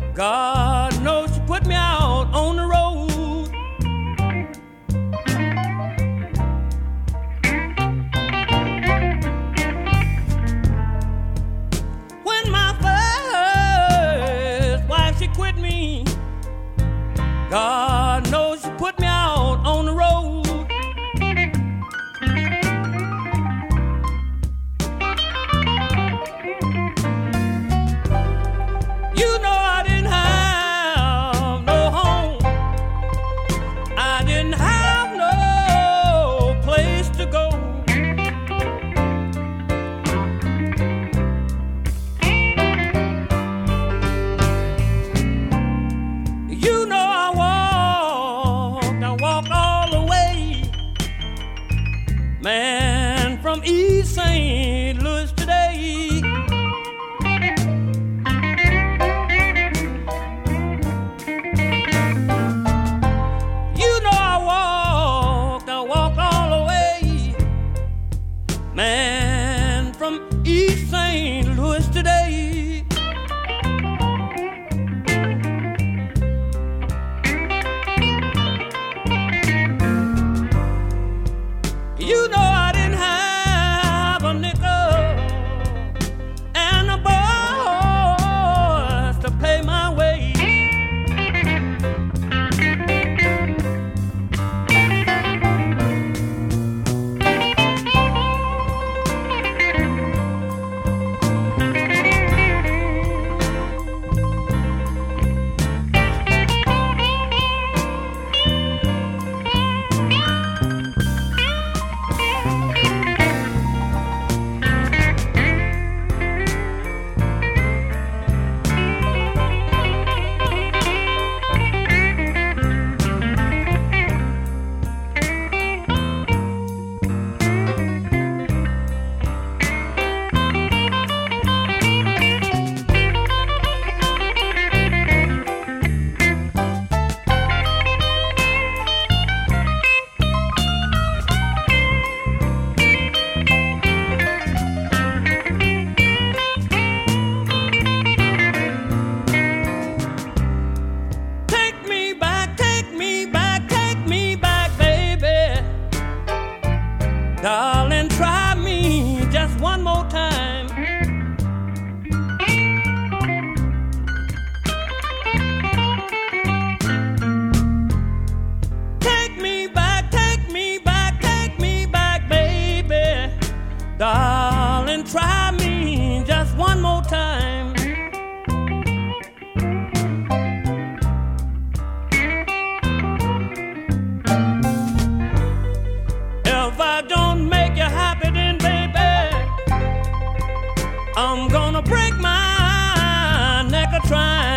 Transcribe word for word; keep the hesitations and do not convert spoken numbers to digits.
God knows she put me out on the road. When my first wife, she quit me, God knows she put me out on the road. You know I didn't have no home. I didn't have no place to go. You know I walked, I walked all the way, man, from East Saint Louis today. You know I walked, I walked all the way, man, from East Saint Louis today. You know I didn't have a nickel and a boss to pay my way. Take me back, take me back, take me back, baby. Darling, try me just one more time. Take me back, take me back, take me back, baby. Darling, try me just one more time. If I don't make you happy, then baby, I'm gonna break my neck a trying.